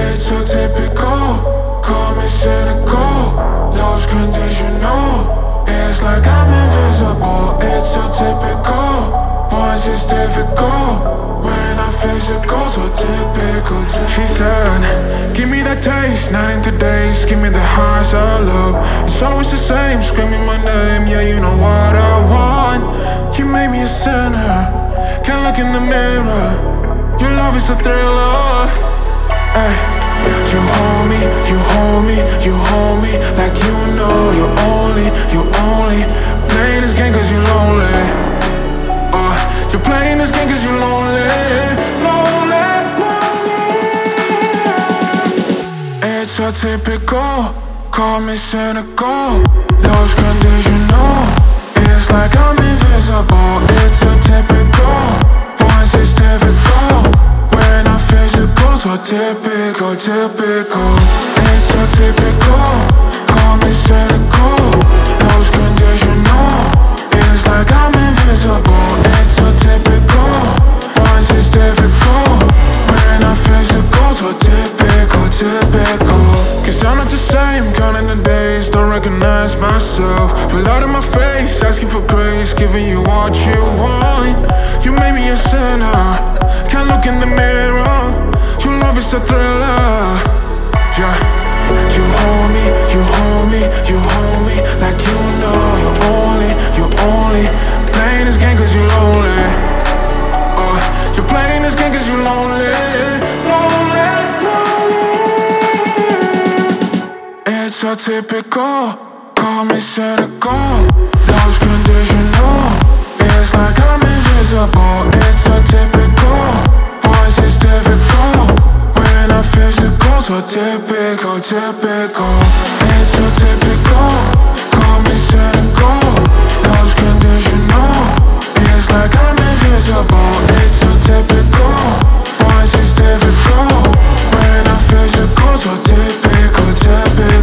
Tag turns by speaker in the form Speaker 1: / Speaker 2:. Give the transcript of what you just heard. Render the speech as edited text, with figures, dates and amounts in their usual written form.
Speaker 1: It's so typical, call me cynical, lose conditional. It's like I'm invisible. It's so typical, once it's difficult, when I'm physical, so typical. She said, give me that taste, not in today's, give me the highs I love. It's always the same, screaming my name, yeah, you know what I want. You made me a sinner, can't look in the mirror, your love is a thriller. Ay. You hold me, you hold me, you hold me like you know you're only playing this game cause you're lonely. You're playing this game cause you're lonely. It's so typical, call me cynical, lose conditional. It's like I'm invisible. It's so typical, once it's difficult, when I'm physical, so typical. It's so typical, call me cynical, lose conditional. It's like I'm invisible. It's so typical, once it's difficult, when I'm physical, so typical. Cause I'm not the same, counting the days, don't recognize myself. You lied in my face, asking for grace, giving you what you want. You made me a sinner, can't look in the mirror, your love is a thriller. Yeah. You hold me, you hold me, you hold me like you know you're only playing this game cause you're lonely. You're playing this game cause you're lonely. It's so typical, call me cynical, lose conditional. It's like I'm invisible. It's so typical, once it's difficult, when I'm physical, so typical. It's so typical, call me cynical, lose conditional. It's like I'm invisible. It's so typical, once it's difficult, when I'm physical, so typical.